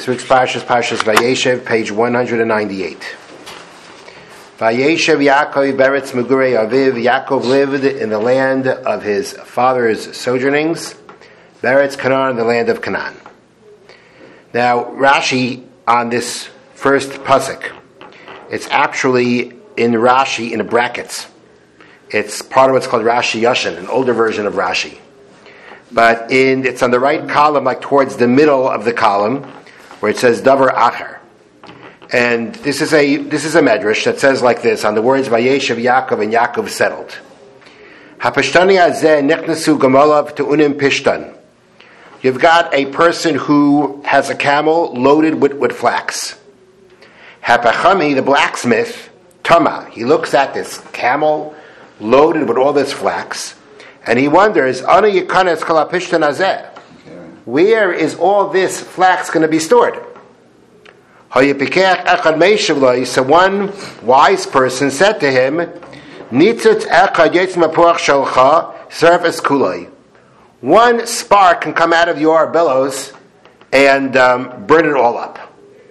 This week's Parshas Vayeshev, page 198. Vayeshev Yaakov Beretz Megurei Aviv. Yaakov lived in the land of his father's sojournings, Beretz Canaan, the land of Canaan. Now, Rashi on this first pasuk, it's actually in Rashi in the brackets. It's part of what's called Rashi Yashin, an older version of Rashi. But it's on the right column, like towards the middle of the column, where it says Davar Acher. And this is a medrash that says like this, on the words Vayeshev Yaakov, and Yaakov settled. Hapashtani azeh nechnasu gamalav te'unim pishtan. You've got a person who has a camel loaded with flax. Hapachami, the blacksmith, Tama, he looks at this camel loaded with all this flax, and he wonders, Ana yikanes kala pishtan azeh. Where is all this flax going to be stored? So one wise person said to him, one spark can come out of your bellows and burn it all up.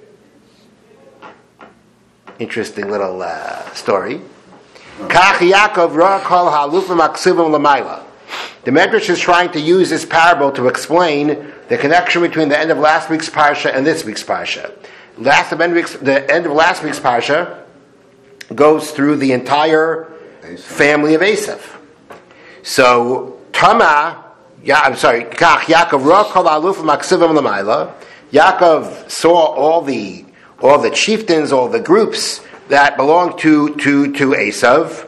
Interesting little story. The Medrash is trying to use this parable to explain the connection between the end of last week's parsha and this week's parsha. The end of last week's parsha goes through the entire family of Esav. So Yaakov saw all the chieftains, all the groups that belonged to Esav.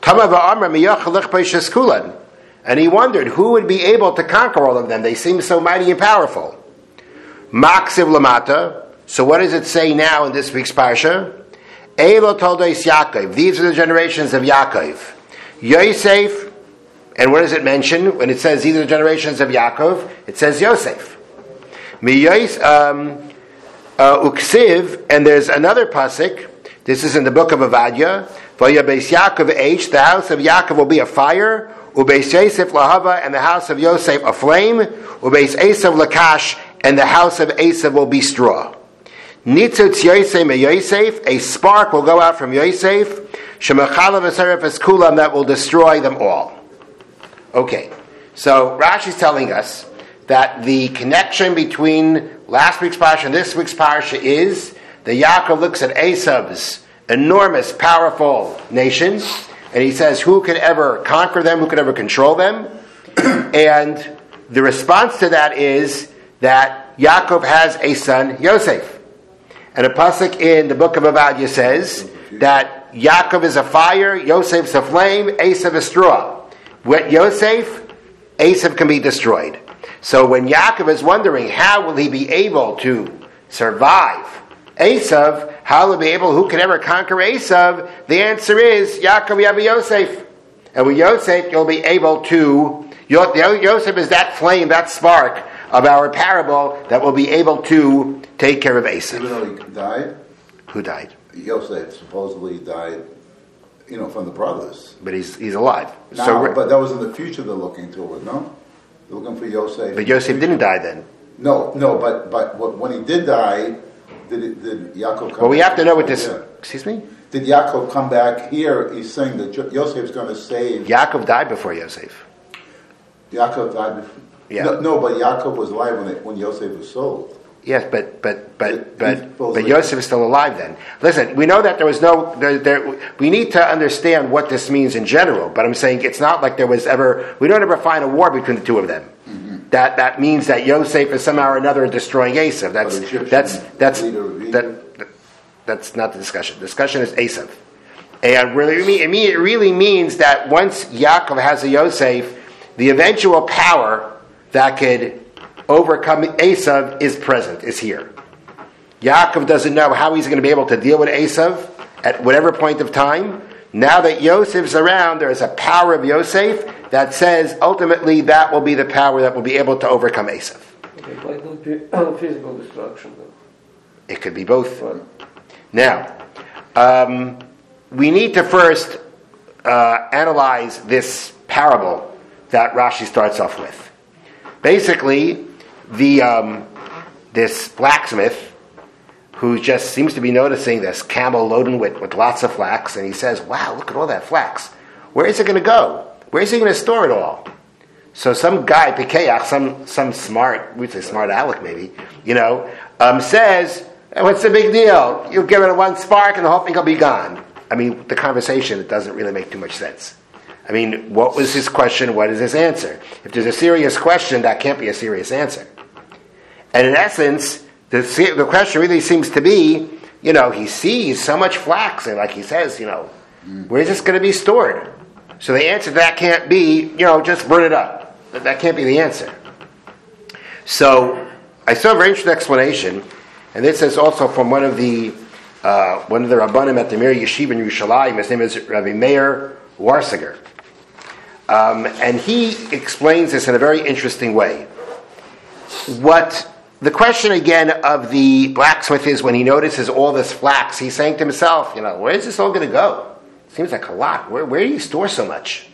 And he wondered who would be able to conquer all of them. They seem so mighty and powerful. Maksiv lamata. So what does it say now in this week's parsha? Elo toldos Yaakov. These are the generations of Yaakov. Yosef. And what does it mention when it says these are the generations of Yaakov? It says Yosef. Uksiv. And there's another pasuk. This is in the book of Avadia. Vayabes Yaakov H. The house of Yaakov will be a fire. Ubeis Yosef lahava, and the house of Yosef a flame. Ubeis Esav lakash, and the house of Esav will be straw. Nitzutz Yosef me Yosef, a spark will go out from Yosef. Shemachalav v'seref es kulam, that will destroy them all. Okay, so Rashi is telling us that the connection between last week's parsha and this week's parsha is that Yaakov looks at Esav's enormous, powerful nation, and he says, who could ever conquer them? Who could ever control them? And the response to that is that Yaakov has a son, Yosef. And a pasuk in the book of Avadia says that Yaakov is a fire, Yosef's a flame, Esav is straw. With Yosef, Esav can be destroyed. So when Yaakov is wondering how will he be able to survive Esav, how will he be able, who can ever conquer Esav? The answer is, Yaakov Yavi Yosef. And with Yosef, you'll be able to, Yosef is that flame, that spark of our parable that will be able to take care of Esav. Even though he died? Who died? Yosef supposedly died, from the brothers. But he's alive. But that was in the future they're looking toward, no? They're looking for Yosef. But Yosef didn't die then. No, but when he did die, did Yaakov come Well, we back? have to know what this... Excuse me? Did Yaakov come back here? He's saying that Yosef's going to save... Yaakov died before Yosef. Yaakov died before... Yeah. No, but Yaakov was alive when Yosef was sold. Yes, but Yosef is still alive then. Listen, we know that there was no... we need to understand what this means in general, but I'm saying it's not like there was ever... We don't ever find a war between the two of them. Mm-hmm. That means that Yosef is somehow or another destroying Esav. That's not the discussion. The discussion is Esav. And it really means that once Yaakov has a Yosef, the eventual power that could overcome Esav is present, is here. Yaakov doesn't know how he's going to be able to deal with Esav at whatever point of time. Now that Yosef's around, there is a power of Yosef that says ultimately that will be the power that will be able to overcome Esav. Okay, why don't be physical destruction then? It could be both. Right. Now, we need to first analyze this parable that Rashi starts off with. Basically, the this blacksmith who just seems to be noticing this camel loaded with lots of flax, and he says, wow, look at all that flax. Where is it going to go? Where is he going to store it all? So some guy, Pikeach, some smart, we'd say smart aleck maybe, says, what's the big deal? You give it one spark and the whole thing will be gone. I mean, the conversation, it doesn't really make too much sense. I mean, what was his question? What is his answer? If there's a serious question, that can't be a serious answer. And in essence, the question really seems to be, he sees so much flax, and like he says, where is this going to be stored? So the answer to that can't be, just burn it up. That can't be the answer. So I saw a very interesting explanation, and this is also from one of the Rabbanim at the Mir Yeshiva in Yerushalayim. His name is Rabbi Meir Warsiger. And he explains this in a very interesting way. What the question again of the blacksmith is when he notices all this flax, he's saying to himself, where is this all going to go? Seems like a lot. Where do you store so much?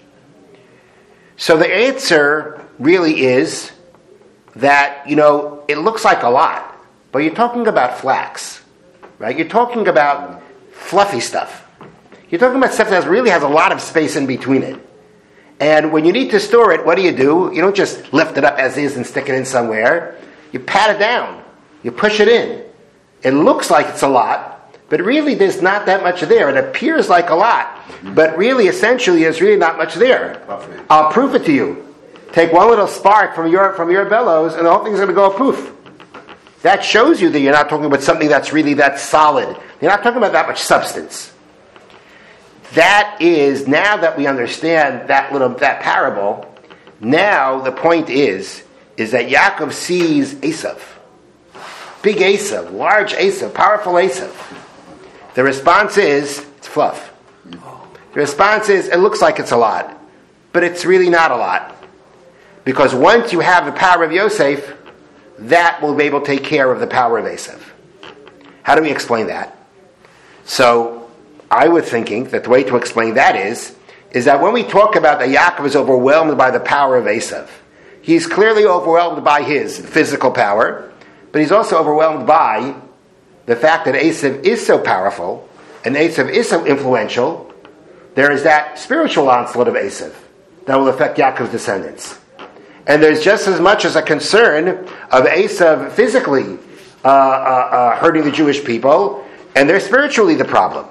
So the answer really is that, it looks like a lot, but you're talking about flax, right? You're talking about fluffy stuff. You're talking about stuff that really has a lot of space in between it. And when you need to store it, what do? You don't just lift it up as is and stick it in somewhere. You pat it down. You push it in. It looks like it's a lot, but really there's not that much there. It appears like a lot, but really, essentially, there's really not much there. I'll prove it to you. Take one little spark from your bellows, and the whole thing's going to go poof. That shows you that you're not talking about something that's really that solid. You're not talking about that much substance. That is, now that we understand that parable, now the point is that Yaakov sees Esav. Big Esav, large Esav, powerful Esav. The response is, it's fluff. The response is, it looks like it's a lot, but it's really not a lot. Because once you have the power of Yosef, that will be able to take care of the power of Esav. How do we explain that? So, I was thinking that the way to explain that is that when we talk about that Yaakov is overwhelmed by the power of Esav, he's clearly overwhelmed by his physical power, but he's also overwhelmed by the fact that Esav is so powerful, and Esav is so influential. There is that spiritual onslaught of Esav that will affect Yaakov's descendants. And there's just as much as a concern of Esav physically hurting the Jewish people, and they're spiritually the problem.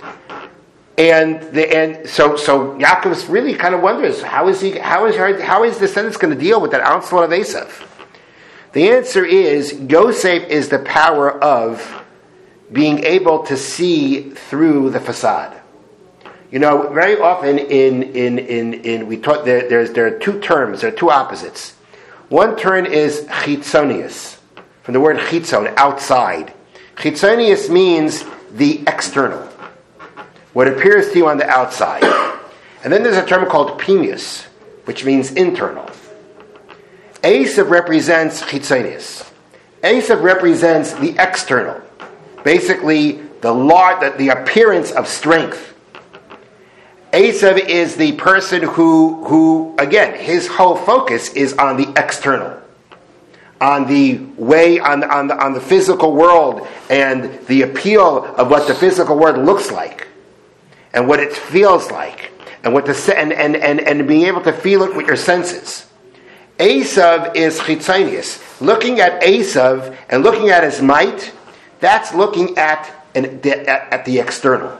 So Yaakov really kind of wonders, how is descendants going to deal with that onslaught of Esav? The answer is, Yosef is the power of being able to see through the facade. Very often we taught there are two terms, there are two opposites. One term is chitzonius, from the word chitzon, outside. Chitzonius means the external, what appears to you on the outside. And then there's a term called pnimius, which means internal. Esav represents chitzonius. Esav represents the external, basically the appearance of strength. Esav is the person who again, his whole focus is on the external, on the way, on the physical world, and the appeal of what the physical world looks like, and what it feels like, and and being able to feel it with your senses. Esav is chitzonius. Looking at Esav and looking at his might, that's looking at the external.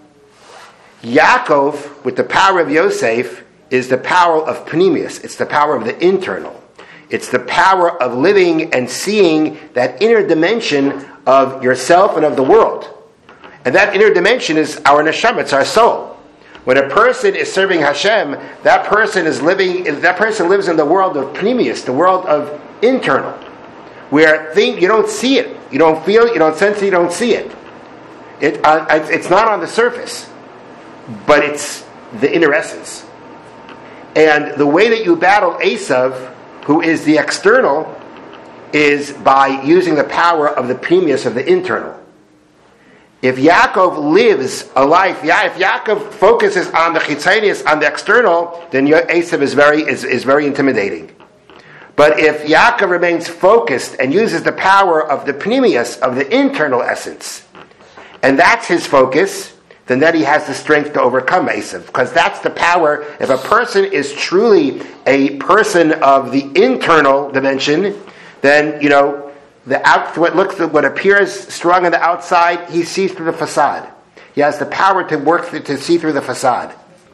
Yaakov, with the power of Yosef, is the power of pnimius. It's the power of the internal. It's the power of living and seeing that inner dimension of yourself and of the world. And that inner dimension is our neshama, it's our soul. When a person is serving Hashem, that person lives in the world of pnimius, the world of internal, where you don't see it, you don't feel it, you don't sense it, you don't see it. It's not on the surface, but it's the inner essence. And the way that you battle Esav, who is the external, is by using the power of the pnimius of the internal. If Yaakov lives a life, if Yaakov focuses on the chitzonius, on the external, then Esav is very intimidating. But if Yaakov remains focused and uses the power of the pneumius, of the internal essence, and that's his focus, then he has the strength to overcome Esav. Because that's the power. If a person is truly a person of the internal dimension, then, what appears strong on the outside, he sees through the facade. He has the power to see through the facade.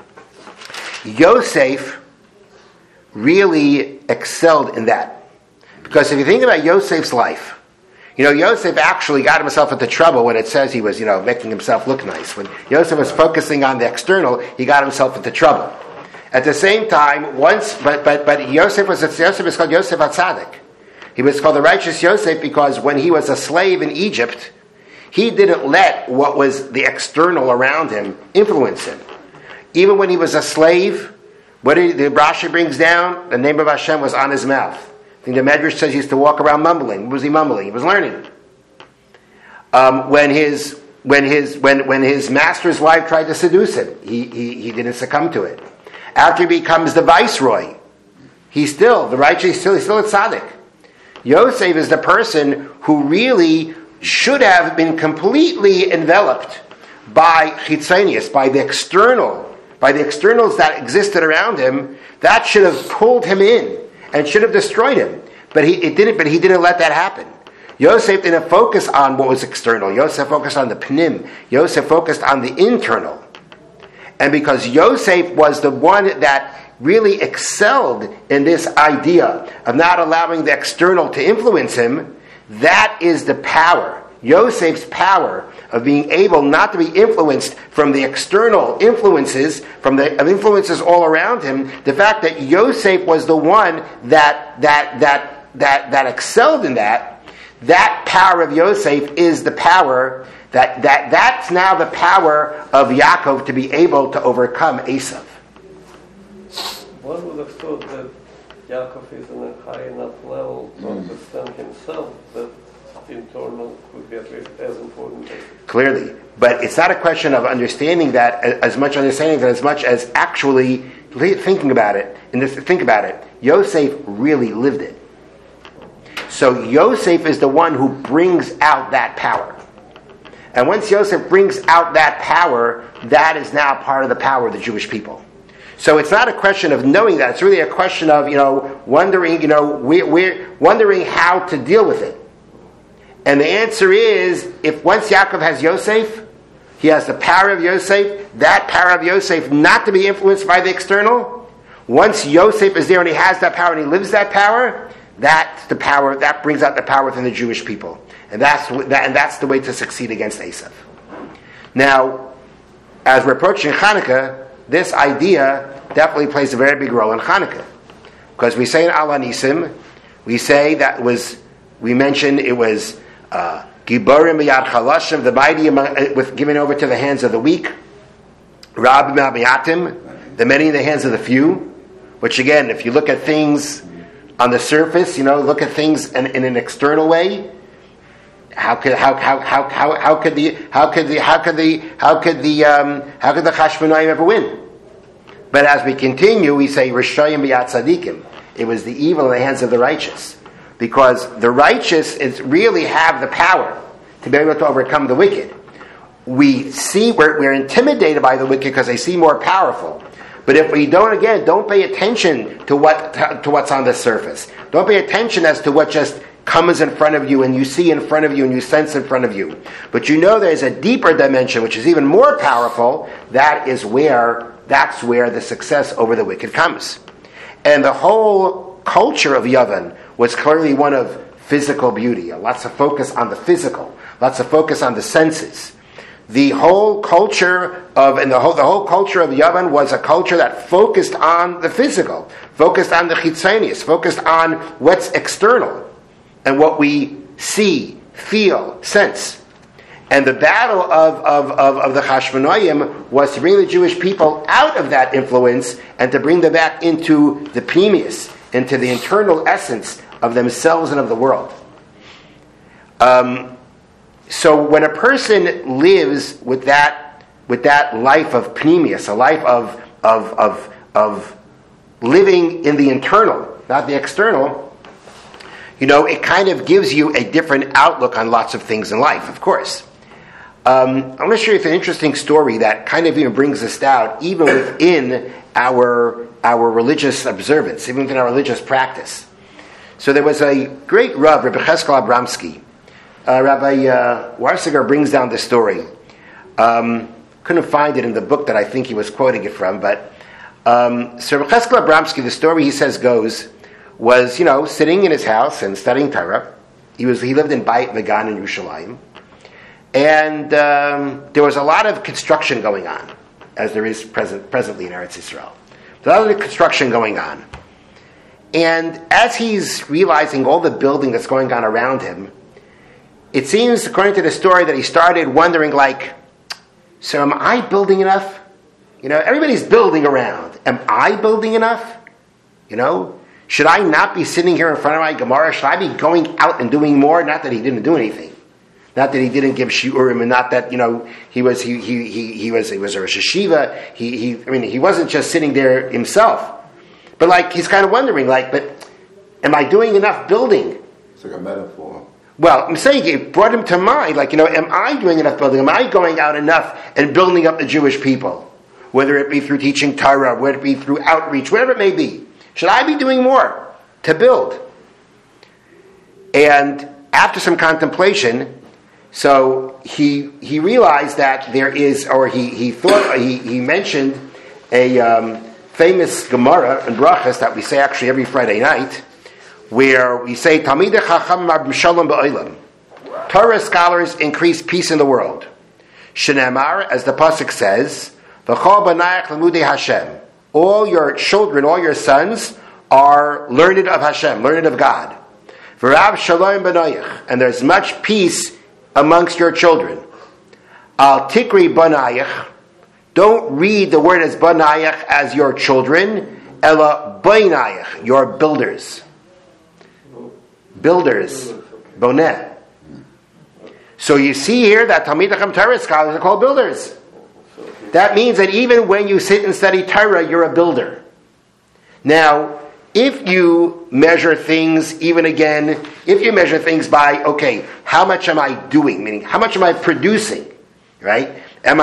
Yosef really excelled in that. Because if you think about Yosef's life, Yosef actually got himself into trouble when it says he was, making himself look nice. When Yosef was focusing on the external, he got himself into trouble. At the same time, but Yosef is called Yosef HaTzadik. He was called the righteous Yosef because when he was a slave in Egypt, he didn't let what was the external around him influence him. Even when he was a slave, the Rashi brings down, the name of Hashem was on his mouth. I think the Medrash says he used to walk around mumbling. What was he mumbling? He was learning. When his master's wife tried to seduce him, he didn't succumb to it. After he becomes the viceroy, he's still the righteous. He's still a tzaddik. Yosef is the person who really should have been completely enveloped by chitzonius, by the externals that existed around him. That should have pulled him in and should have destroyed him. But he didn't let that happen. Yosef didn't focus on what was external. Yosef focused on the pnim. Yosef focused on the internal. And because Yosef was the one that really excelled in this idea of not allowing the external to influence him, that is the power. Yosef's power of being able not to be influenced from the external influences, of influences all around him. The fact that Yosef was the one that excelled in that power of Yosef is the power that's now the power of Yaakov to be able to overcome Esav. One would have thought that Yaakov is in a high enough level to understand himself that internal would be at least as important as it. Clearly. But it's not a question of understanding that as much as actually thinking about it. Think about it. Yosef really lived it. So Yosef is the one who brings out that power. And once Yosef brings out that power, that is now part of the power of the Jewish people. So it's not a question of knowing that. It's really a question of, wondering, we're wondering how to deal with it. And the answer is, if once Yaakov has Yosef, he has the power of Yosef, that power of Yosef not to be influenced by the external. Once Yosef is there and he has that power and he lives that power, that's the power, that brings out the power within the Jewish people. And that's the way to succeed against Esav. Now, as we're approaching Hanukkah, this idea definitely plays a very big role in Hanukkah. Because we say in Al Hanisim, we mentioned it was Giborim B'yad Chalashim, the mighty with given over to the hands of the weak, Rab Ma'atim, the many in the hands of the few. Which again, if you look at things on the surface, look at things in an external way, how could the Chashmonaim ever win? But as we continue, we say Rishayim B'yad Tzadikim. It was the evil in the hands of the righteous, because the righteous really have the power to be able to overcome the wicked. We're intimidated by the wicked because they seem more powerful. But if we don't pay attention to what's on the surface. Don't pay attention as to what just comes in front of you and you see in front of you and you sense in front of you. But there's a deeper dimension which is even more powerful. That's where the success over the wicked comes. And the whole culture of Yavin was clearly one of physical beauty. Lots of focus on the physical. Lots of focus on the senses. The whole culture of Yavin was a culture that focused on the physical, focused on the chitzonius, focused on what's external and what we see, feel, sense. And the battle of the Chashmonaim was to bring the Jewish people out of that influence and to bring them back into the pnimius, into the internal essence of themselves and of the world. So when a person lives with that life of pnimius, a life of living in the internal, not the external, it kind of gives you a different outlook on lots of things in life, of course. I'm going to show you an interesting story that kind of even brings us out, even within our religious observance, even within our religious practice. So there was a great Rav, Rabbi Cheskel Abramsky. Rabbi Warsiger brings down the story. Couldn't find it in the book that I think he was quoting it from, but so Rabbi Cheskel Abramsky, the story he says goes, was sitting in his house and studying Torah. He lived in Beit Vegan in Yerushalayim. And there was a lot of construction going on, as there is presently in Eretz Yisrael. There's a lot of construction going on. And as he's realizing all the building that's going on around him, it seems, according to the story, that he started wondering, so am I building enough? Everybody's building around. Am I building enough? Should I not be sitting here in front of my Gemara? Should I be going out and doing more? Not that he didn't do anything. Not that he didn't give shiurim, and not that he was a Rosh Hashiva. He wasn't just sitting there himself, but he's kind of wondering, but am I doing enough building? It's like a metaphor. Well, I'm saying it brought him to mind, am I doing enough building? Am I going out enough and building up the Jewish people? Whether it be through teaching Torah, whether it be through outreach, whatever it may be. Should I be doing more to build? And after some contemplation, so he realized that there is, or he mentioned a famous Gemara in Brachas that we say actually every Friday night, where we say Talmidei Chacham Marbu Shalom Ba'olam. Torah scholars increase peace in the world. Shenemar, as the pasuk says, V'chol banayach lemudei Hashem. All your children, all your sons are learned of Hashem, learned of God. V'rav Shalom banayach, and there's much peace amongst your children. Al tikri banayach. Don't read the word as banayach as your children. Ela bainayach, your builders. Builders. Boneh. So you see here that Talmidei Chacham Torah scholars are called builders. That means that even when you sit and study Torah, you're a builder. Now, if you measure things, if you measure things by, how much am I doing? Meaning, how much am I producing? Right? How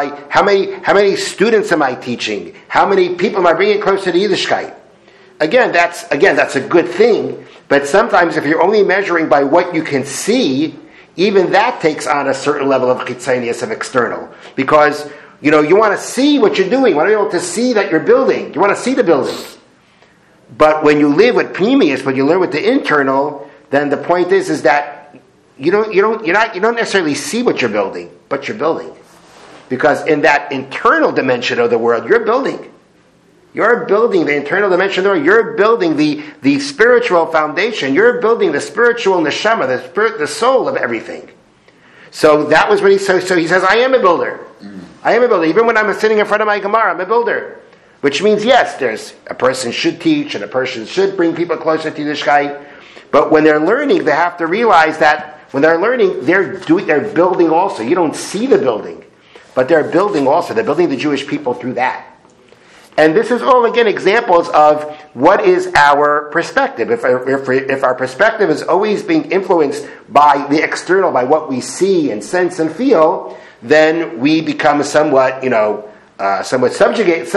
many students am I teaching? How many people am I bringing closer to Yiddishkeit? Again, that's a good thing. But sometimes if you're only measuring by what you can see, even that takes on a certain level of chitzonius, of external. Because, you want to see what you're doing. You want to be able to see that you're building. You want to see the building. But when you live with pneumius, when you learn with the internal, then the point is that you don't necessarily see what you're building, but you're building. Because in that internal dimension of the world, you're building. You're building the internal dimension of the world. You're building the spiritual foundation. You're building the spiritual neshama, the soul of everything. So that was what he says. So he says, I am a builder. I am a builder. Even when I'm sitting in front of my Gemara, I'm a builder. Which means, yes, a person should teach and a person should bring people closer to Yiddishkeit. But when they're learning, they have to realize that when they're learning, they're building also. You don't see the building, but they're building also. They're building the Jewish people through that. And this is all, again, examples of what is our perspective. If our perspective is always being influenced by the external, by what we see and sense and feel, then we become somewhat subjugated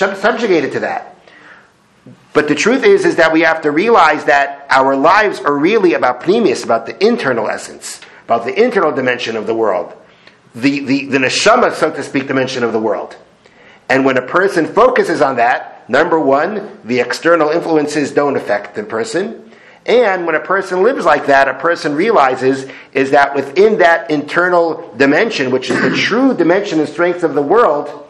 to that. But the truth is that we have to realize that our lives are really about pneumius, about the internal essence, about the internal dimension of the world, the neshama, so to speak, dimension of the world. And when a person focuses on that, number one, the external influences don't affect the person. And when a person lives like that, a person realizes is that within that internal dimension, which is the true dimension and strength of the world,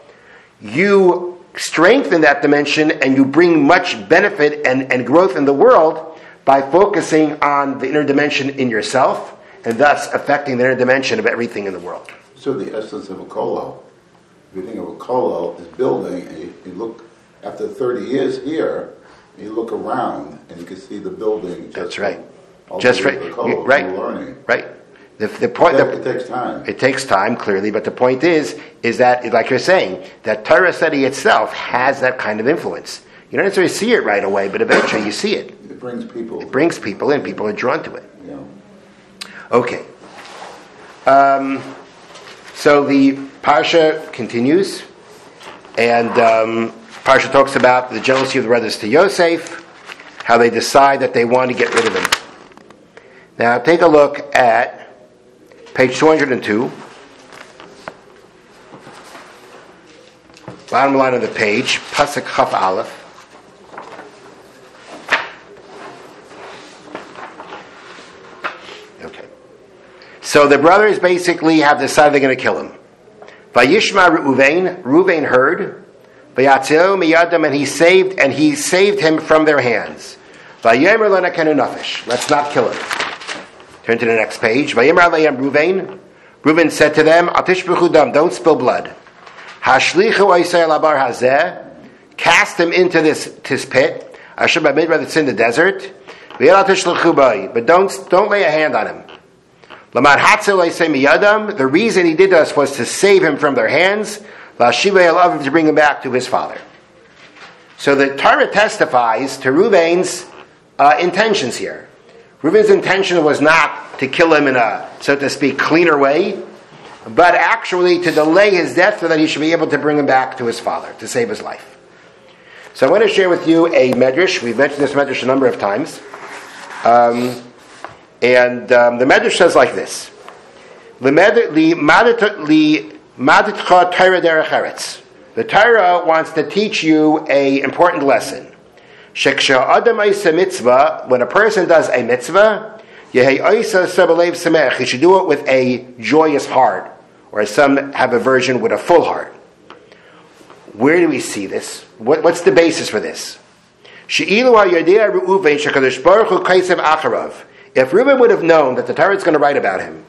you strengthen that dimension and you bring much benefit and growth in the world by focusing on the inner dimension in yourself and thus affecting the inner dimension of everything in the world. So the essence of a kollel, if you think of a kollel as building, and you look after 30 years here, and you look around and you can see the building. That's right. Just right. Right. Learning. Right. The point it takes time. It takes time, clearly, but the point is that, like you're saying, that Torah study itself has that kind of influence. You don't necessarily see it right away, but eventually you see it. brings people. It brings people in. People are drawn to it. Yeah. Okay. So the Parsha continues, and Parsha talks about the jealousy of the brothers to Yosef, how they decide that they want to get rid of him. Now take a look at page 202, bottom line of the page, Pasuk Chaf Aleph. Okay. So the brothers basically have decided they're going to kill him. Vayishma Reuven heard, Vayatzeu miyadam, and he saved him from their hands. Vayomer lo nakenu nafesh, let's not kill him. Turn to the next page. Vayomer aleihem Reuven said to them, Al tishpechu dam, don't spill blood. Hashlichu oisei al abar hazeh, cast him into this pit. Asher b'midbar, that's in the desert. V'yel al tishlechu bai, but don't lay a hand on him. Lamad hatzel oisei miyadam, the reason he did this was to save him from their hands. La'shivei el aviv, to bring him back to his father. So the Torah testifies to Reuven's intentions here. Reuven's intention was not to kill him in a, so to speak, cleaner way, but actually to delay his death so that he should be able to bring him back to his father, to save his life. So I want to share with you a medrash. We've mentioned this medrash a number of times. The medrash says like this. The Torah wants to teach you an important lesson. When a person does a mitzvah, he should do it with a joyous heart, or as some have a version, with a full heart. Where do we see this? What's the basis for this? If Reuben would have known that the Torah is going to write about him,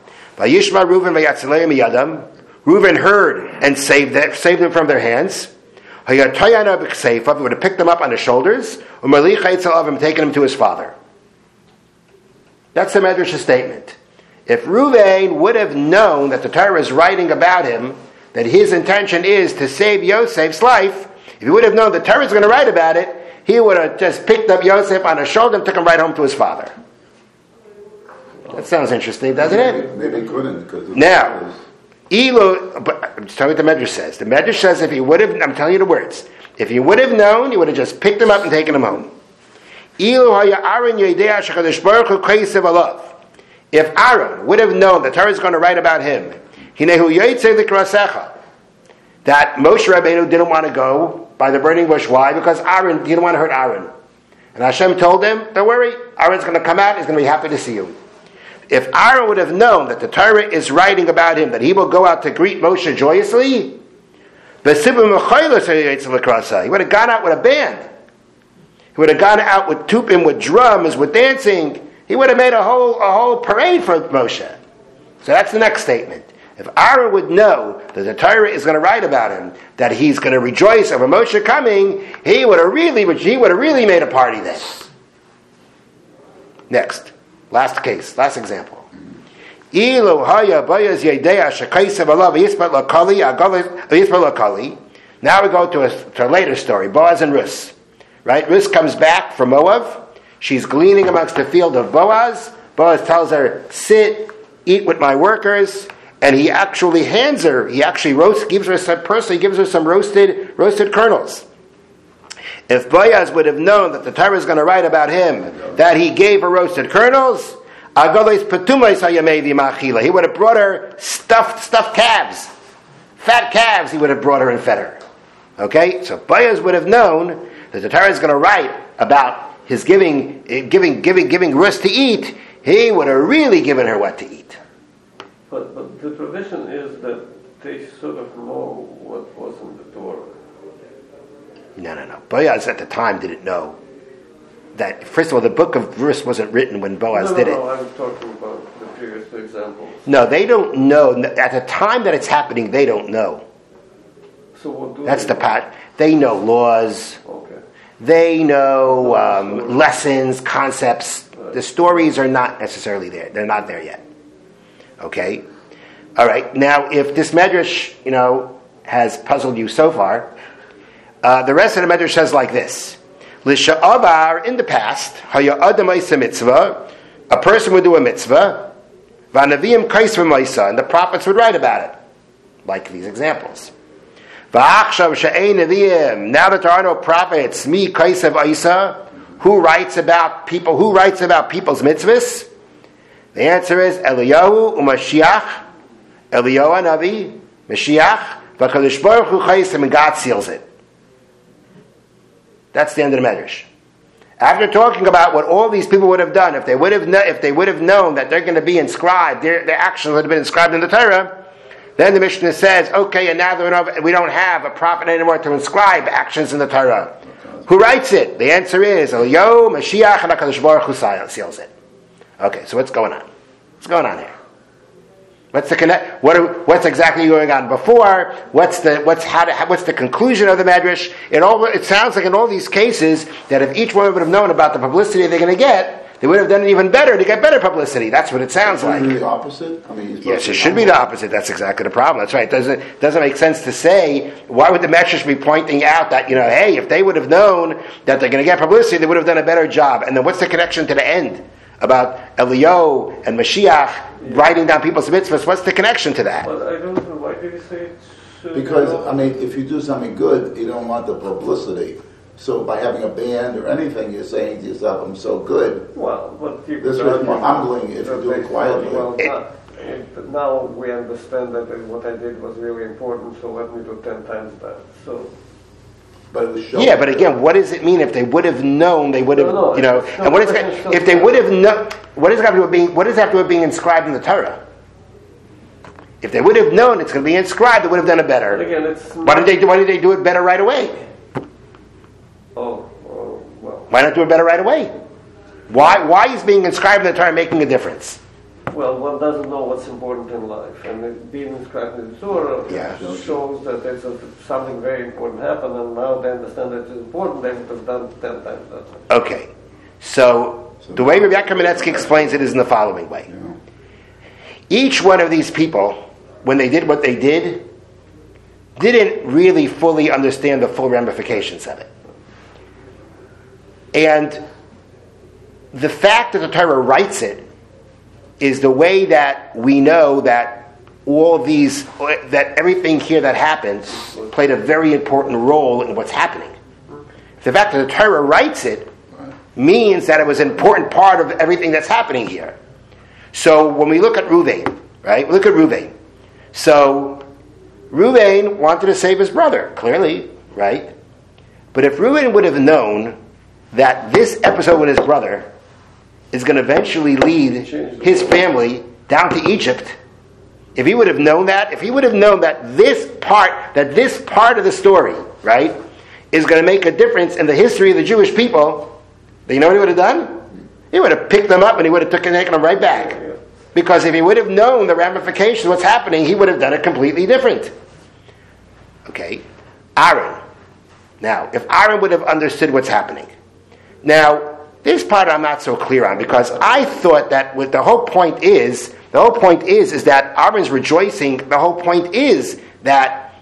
Reuben heard and saved them from their hands. He would have picked them up on his shoulders and taken them to his father. That's the Medrash's statement. If Reuven would have known that the Torah is writing about him, that his intention is to save Yosef's life, if he would have known the Torah is going to write about it, he would have just picked up Yosef on his shoulder and took him right home to his father. That sounds interesting, doesn't it? Maybe he couldn't, because now, but I'm just telling you what the Medrash says. The Medrash says if he would have, I'm telling you the words, if he would have known, he would have just picked him up and taken him home. If Aaron would have known the Torah is going to write about him, that Moshe Rabbeinu didn't want to go by the burning bush. Why? Because Aaron, he didn't want to hurt Aaron. And Hashem told him, don't worry, Aaron's going to come out, he's going to be happy to see you. If Aaron would have known that the Torah is writing about him, that he will go out to greet Moshe joyously, he would have gone out with a band. He would have gone out with tupim, with drums, with dancing. He would have made a whole parade for Moshe. So that's the next statement. If Aaron would know that the Torah is going to write about him, that he's going to rejoice over Moshe coming, he would have really made a party then. Next. Last example. Now we go to a later story, Boaz and Ruth. Right? Ruth comes back from Moab. She's gleaning amongst the field of Boaz. Boaz tells her, sit, eat with my workers. And he actually gives her some roasted kernels. If Boaz would have known that the Torah is going to write about him, that he gave her roasted kernels, he would have brought her stuffed calves, fat calves. He would have brought her and fed her. Okay, so Boaz would have known that the Torah is going to write about his giving Ruth to eat. He would have really given her what to eat. But the provision is that they sort of know what was in the Torah. No. Boaz at the time didn't know that. First of all, the book of Ruth wasn't written when Boaz did it. No, I'm talking about the previous two examples. No, they don't know. At the time that it's happening, they don't know. So what do That's they the part. They know laws. Okay. They know lessons, concepts. Right. The stories are not necessarily there. They're not there yet. Okay? All right. Now, if this medrash, has puzzled you so far, the rest of the medrash says like this. L'sha'avar, in the past, haya adam oisa mitzvah, a person would do a mitzvah, v'anavim kais v'moisa, and the prophets would write about it, like these examples. V'achshav she'ein neviim, now that there are no prophets, mi kais v'oisa, who writes about people? Who writes about people's mitzvahs? The answer is Eliyahu u'Mashiach, Eliyahu Navi, Mashiach, v'Kadosh Baruch Hu chayis, and God seals it. That's the end of the Medrash. After talking about what all these people would have done, if they would have known that they're going to be inscribed, their actions would have been inscribed in the Torah, then the Mishnah says, okay, and now that we don't have a prophet anymore to inscribe actions in the Torah. Who writes it? The answer is Eliyahu, Mashiach, and HaKadosh Baruch Hu seals it. Okay, so what's going on? What's going on here? What's the connect? What's exactly going on before? What's the conclusion of the Medrash? It sounds like in all these cases that if each one would have known about the publicity they're going to get, they would have done it even better to get better publicity. That's what it sounds like. The opposite? Yes, it should be the opposite. That's exactly the problem. That's right. It doesn't make sense to say, why would the Medrash be pointing out that, hey, if they would have known that they're going to get publicity, they would have done a better job. And then what's the connection to the end about Eliyahu and Mashiach writing down people's mitzvahs? What's the connection to that? But I don't know. Why did he say it should? Because, if you do something good, you don't want the publicity. So by having a band or anything, you're saying to yourself, I'm so good. Well, but this was more humbling if you do it quietly. Now we understand that what I did was really important, so let me do 10 times that. So. But it was showing. Yeah, but again, what does it mean if they would have known? They would have, And what is if they would have known? What does it have to do with being inscribed in the Torah? If they would have known it's going to be inscribed, they would have done it better. But again, why did they do it better right away? Well. Why not do it better right away? Why is being inscribed in the Torah making a difference? Well, one doesn't know what's important in life, and being inscribed in the Torah shows that there's something very important happened, and now they understand that it's important. They would have done 10 times that much. Okay, so the way Rabbi Yaakov Kamenetsky explains it is in the following way: each one of these people, when they did what they did, didn't really fully understand the full ramifications of it. And the fact that the Torah writes it is the way that we know that that everything here that happened played a very important role in what's happening. The fact that the Torah writes it means that it was an important part of everything that's happening here. So when we look at Reuven, right? We look at Reuven. So Reuven wanted to save his brother, clearly, right? But if Reuven would have known that this episode with his brother is going to eventually lead his family down to Egypt, if he would have known that, this part of the story, right, is going to make a difference in the history of the Jewish people, then you know what he would have done? He would have picked them up and he would have taken them right back. Because if he would have known the ramifications of what's happening, he would have done it completely different. Okay, Aaron. Now, if Aaron would have understood what's happening. Now, this part I'm not so clear on, because I thought that what the whole point is that Aaron's rejoicing. The whole point is that,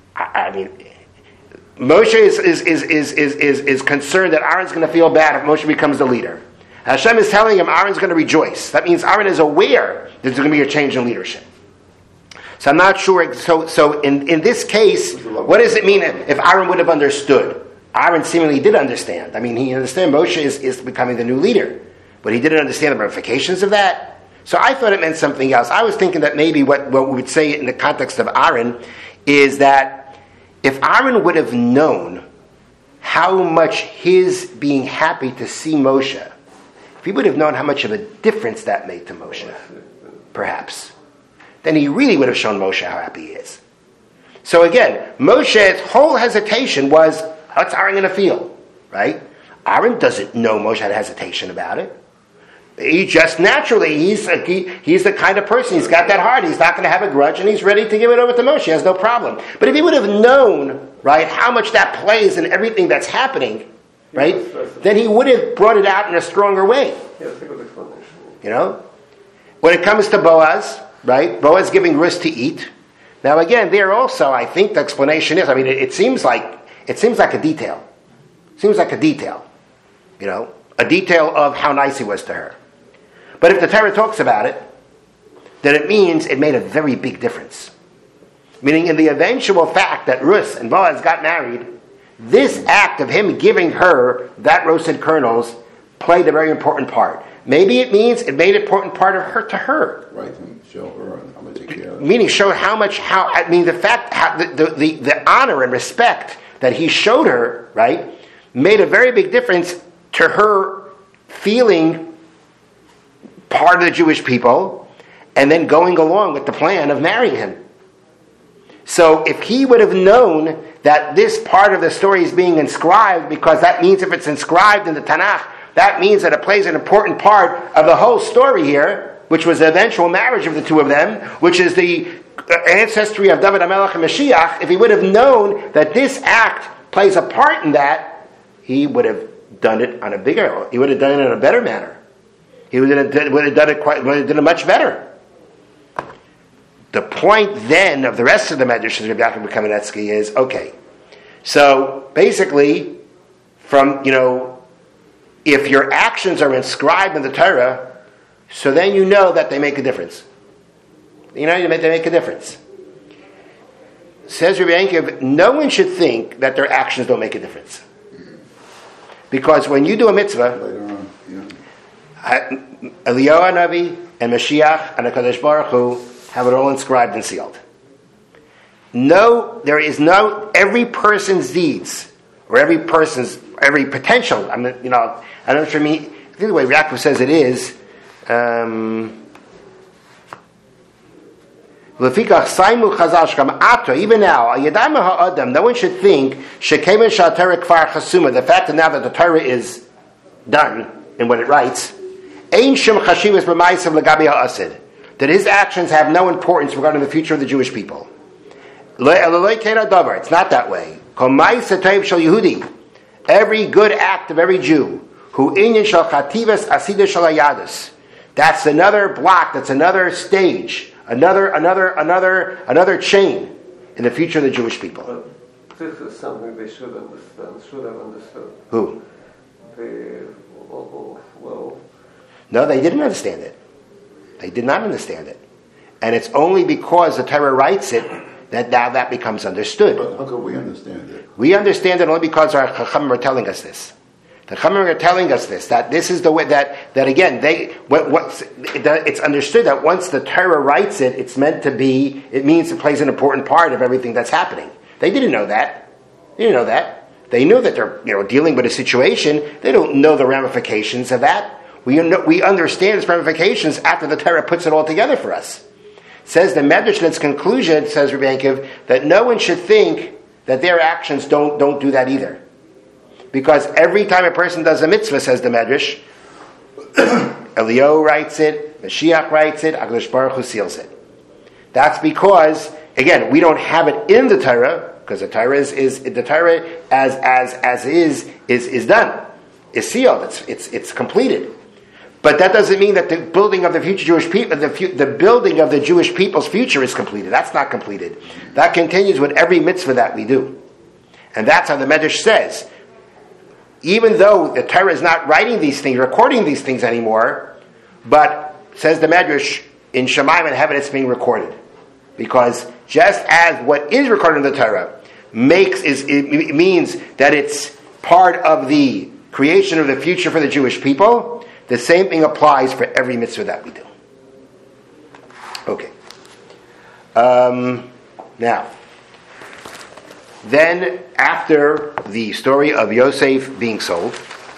Moshe is concerned that Aaron's going to feel bad if Moshe becomes the leader. Hashem is telling him Aaron's going to rejoice. That means Aaron is aware that there's going to be a change in leadership. So I'm not sure. So in this case, what does it mean if Aaron would have understood? Aaron seemingly did understand. He understood Moshe is becoming the new leader. But he didn't understand the ramifications of that. So I thought it meant something else. I was thinking that maybe what we would say in the context of Aaron is that if Aaron would have known how much his being happy to see Moshe, if he would have known how much of a difference that made to Moshe, perhaps, then he really would have shown Moshe how happy he is. So again, Moshe's whole hesitation was, what's Aaron going to feel? Right? Aaron doesn't know Moshe had hesitation about it. He just naturally, he's the kind of person, he's got that heart, he's not going to have a grudge, and he's ready to give it over to Moshe, he has no problem. But if he would have known, right, how much that plays in everything that's happening, right, then he would have brought it out in a stronger way. Yes, a good explanation. When it comes to Boaz, right, Boaz giving rust to eat. Now again, there also, I think the explanation is, it seems like a detail. Seems like a detail. a detail of how nice he was to her. But if the Torah talks about it, then it means it made a very big difference. Meaning in the eventual fact that Ruth and Boaz got married, this act of him giving her that roasted kernels played a very important part. Maybe it means it made an important part of her to her. Right, and show her how much he cares. Meaning show the fact, the honor and respect that he showed her, right, made a very big difference to her feeling part of the Jewish people and then going along with the plan of marrying him. So if he would have known that this part of the story is being inscribed, because that means if it's inscribed in the Tanakh, that means that it plays an important part of the whole story here, which was the eventual marriage of the two of them, which is the ancestry of David HaMelech and Mashiach. If he would have known that this act plays a part in that, he would have done it he would have done it in a better manner. He would have done it much better. The point then of the rest of the Medrash of Rabbi Yaakov Kamenetsky is, okay, so basically, if your actions are inscribed in the Torah, so then you know that they make a difference. They make a difference. Says Rabbi Yaakov, no one should think that their actions don't make a difference. Because when you do a mitzvah, Later on, Eliyahu Hanavi and Mashiach and HaKadosh Baruch Hu have it all inscribed and sealed. Every person's deeds, or every potential, I don't know what I mean, I think the way Yaakov says it is, even now, no one should think the fact that now that the Torah is done in what it writes, that his actions have no importance regarding the future of the Jewish people. It's not that way. Every good act of every Jew, that's another block, that's another stage, another chain in the future of the Jewish people. But this is something they should have understood. Who? No, they didn't understand it. They did not understand it. And it's only because the Torah writes it that now that becomes understood. But how can we understand it? We understand it only because our Chachamim are telling us this. The Chachamim are telling us this, that this is the way, that again, it's understood that once the Torah writes it, it means it plays an important part of everything that's happening. They didn't know that. They knew that they're dealing with a situation. They don't know the ramifications of that. We understand its ramifications after the Torah puts it all together for us. It says the Medrash in its conclusion, says Rabbi Yaakov, that no one should think that their actions don't do that either. Because every time a person does a mitzvah, says the Medrash, Eliyahu writes it, Mashiach writes it, HaKadosh Baruch Hu seals it. That's because, again, we don't have it in the Torah, because the Torah is the Torah as is done, is sealed, it's completed. But that doesn't mean that the building of the future Jewish people, the building of the Jewish people's future is completed. That's not completed. That continues with every mitzvah that we do. And that's how the Medrash says. Even though the Torah is not writing these things, recording these things anymore, but, says the Medrash, in Shemayim and heaven it's being recorded. Because just as what is recorded in the Torah it means that it's part of the creation of the future for the Jewish people, the same thing applies for every mitzvah that we do. Okay. Now, then after the story of Yosef being sold,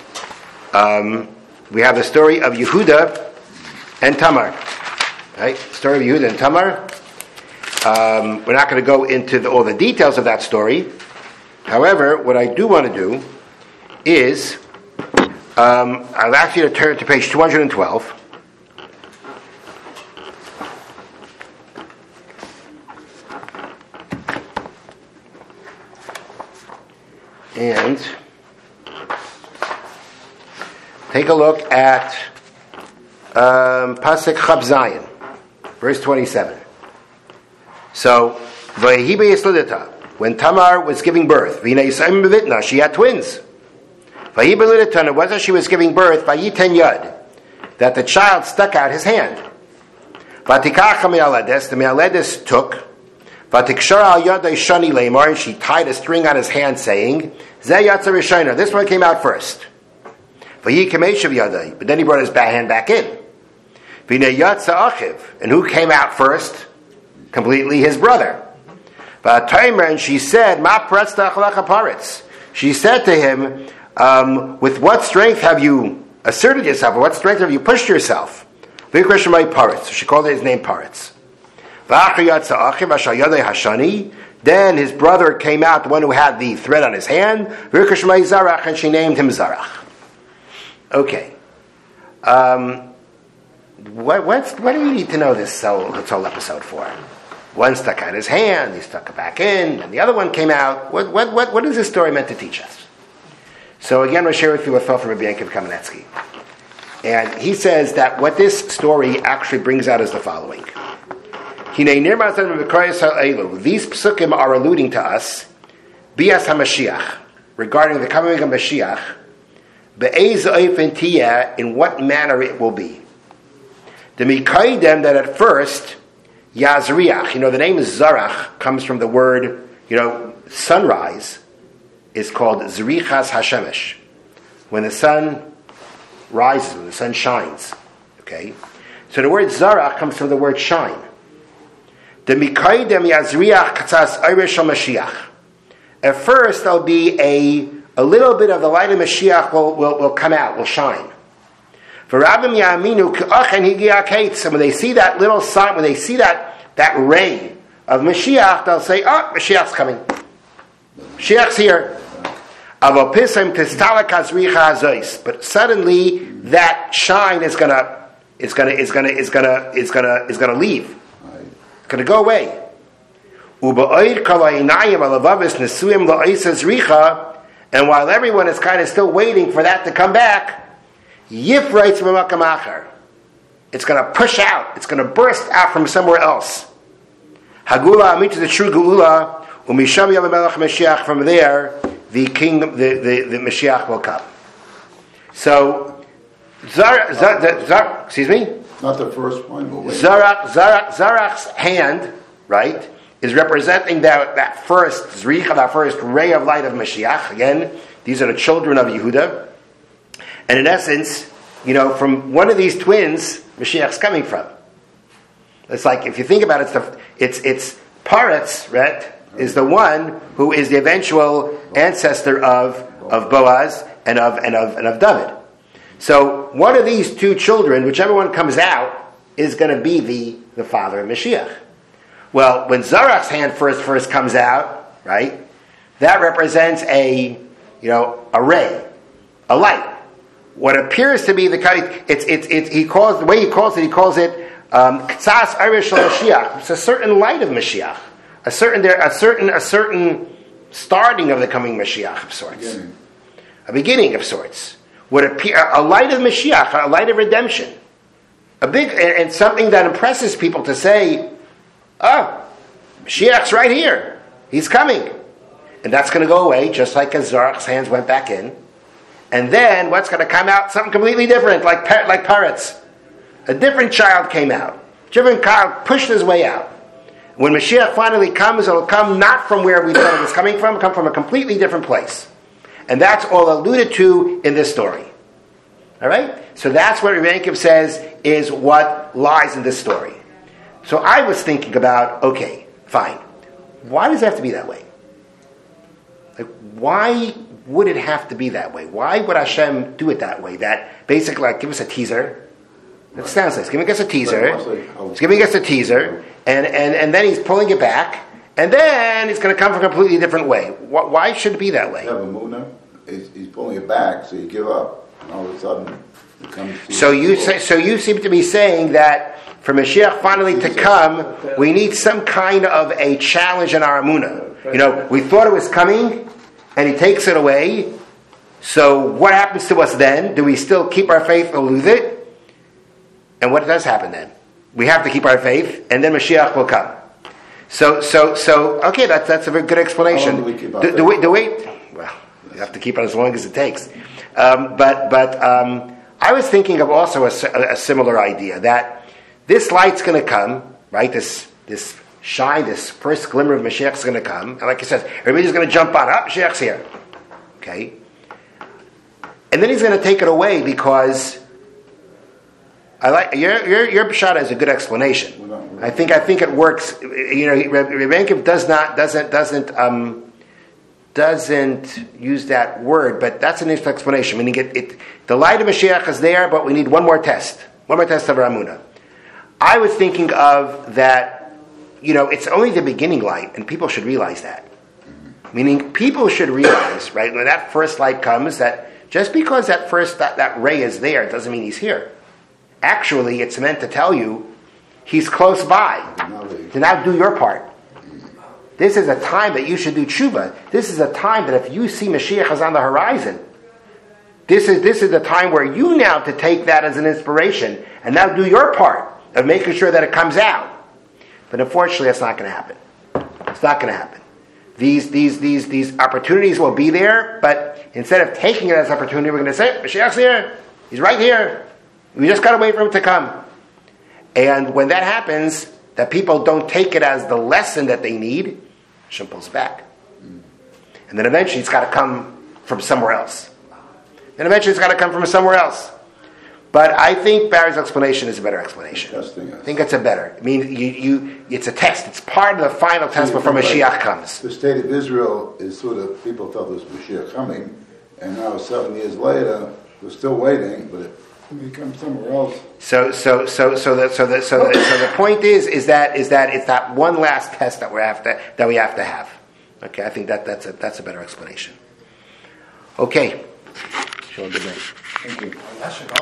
we have the story of Yehuda and Tamar. Right? Story of Yehuda and Tamar. We're not going to go into all the details of that story. However, what I do want to do is I'll ask you to turn to page 212. And take a look at Pasuk Chav Zayin, verse 27. So, when Tamar was giving birth, she had twins. Vayibeludatana, was as she was giving birth, Vayiten Yad, that the child stuck out his hand. Vatikacha me'aledes, the me'aledes took, Vatikshara al yadai shani lemar, and she tied a string on his hand, saying, Zeh yatsa rishayna, this one came out first. Vayikameshav yadai, but then he brought his hand back in. V'nei yatsa achiv, and who came out first? Completely his brother. Vataymer, and she said, Ma pratzta achalacha paretz. She said to him, with what strength have you asserted yourself, or what strength have you pushed yourself? So she called his name Paretz. Then his brother came out, the one who had the thread on his hand, and she named him Zarach. Okay. What do we need to know this whole episode for? One stuck out his hand, he stuck it back in, and the other one came out. What is this story meant to teach us? So again, I'll share with you a thought from Rabbi Yankiv Kamenetsky. And he says that what this story actually brings out is the following. These psukim are alluding to us, Bias HaMashiach, regarding the coming of Mashiach, in what manner it will be. The Mikaidem, that at first, Yazriach, the name Zarach comes from the word, sunrise, is called Zrichas Hashemesh. When the sun rises, when the sun shines. Okay? So the word Zarach comes from the word shine. The Mikaidem Yazriach Katzas Irish Mashiach. At first there'll be a little bit of the light of Mashiach will come out, will shine. For Rabbim Yaminu K'achen Higiak, so when they see that little sign, when they see that ray of Mashiach, they'll say, Mashiach's coming. Mashiach's here. But suddenly that shine is gonna leave. It's gonna go away. And while everyone is kind of still waiting for that to come back, it's gonna push out. It's gonna burst out from somewhere else. Hagula Amit is the true Geula. From there, the king, the Mashiach will come. So, excuse me? Not the first one, but wait. Zarach's hand, right, is representing that first Zricha, that first ray of light of Mashiach. Again, these are the children of Yehuda. And in essence, from one of these twins, Mashiach's coming from. It's like, if you think about it, it's Paretz, right, is the one who is the eventual ancestor of Boaz and of David. So one of these two children, whichever one comes out, is going to be the father of Mashiach. Well, when Zarach's hand first comes out, right, that represents a ray, a light. What appears to be the way he calls it K'tzas Irish Mashiach. It's a certain light of Mashiach. A certain starting of the coming Mashiach of sorts, a beginning of sorts, would appear a light of Mashiach, a light of redemption, a big and something that impresses people to say, Mashiach's right here, he's coming, and that's going to go away just like as Zarach's hands went back in, and then what's going to come out? Something completely different, like Paretz. A different child came out. A different child pushed his way out. When Mashiach finally comes, it'll come not from where we thought it was coming from, come from a completely different place. And that's all alluded to in this story. All right? So that's what Rabbi Yankiv says is what lies in this story. So I was thinking about, okay, fine. Why does it have to be that way? Like, why would it have to be that way? Why would Hashem do it that way? That basically, give us a teaser. It sounds nice. Giving us a teaser. He's giving us a teaser. And then he's pulling it back, and then it's going to come from a completely different way. Why should it be that way? You have a Muna, he's pulling it back, so you give up, and all of a sudden it comes to so you seem to be saying that for Mashiach finally to come, we need some kind of a challenge in our Amunah. We thought it was coming, and he takes it away. So what happens to us then? Do we still keep our faith or lose it? And what does happen then? We have to keep our faith, and then Mashiach will come. So okay, that's a very good explanation. How long do we keep our faith? Well, you have to keep it as long as it takes. I was thinking of also a similar idea that this light's going to come, right? This shine, this first glimmer of Mashiach is going to come, and like he says, everybody's going to jump on. Mashiach's here, okay? And then he's going to take it away because I like your pshat is a good explanation. I think it works. Rebbe Yankiv doesn't use that word, but that's an interesting explanation. Meaning the light of Mashiach is there, but we need one more test of Ramuna. I was thinking of that, it's only the beginning light, and people should realize that. Meaning, people should realize, right, when that first light comes, that just because that ray is there, it doesn't mean he's here. Actually, it's meant to tell you he's close by. To now do your part. This is a time that you should do tshuva. This is a time that if you see Mashiach is on the horizon, this is the time where you now to take that as an inspiration and now do your part of making sure that it comes out. But unfortunately, that's not going to happen. It's not going to happen. These opportunities will be there, but instead of taking it as an opportunity, we're going to say, Mashiach's here. He's right here. We just got to wait for him to come. And when that happens, that people don't take it as the lesson that they need, Hashem pulls back. And then eventually it's got to come from somewhere else. But I think Barry's explanation is a better explanation. I think it's a better. It's a test. It's part of the final test before Mashiach comes. The state of Israel is sort of, people thought there was Mashiach coming, and now 7 years later, we're still waiting, but it becomes somewhere else. So the point is that it's that one last test that we have to have. Okay, I think that's a better explanation. Okay. Good night. Thank you.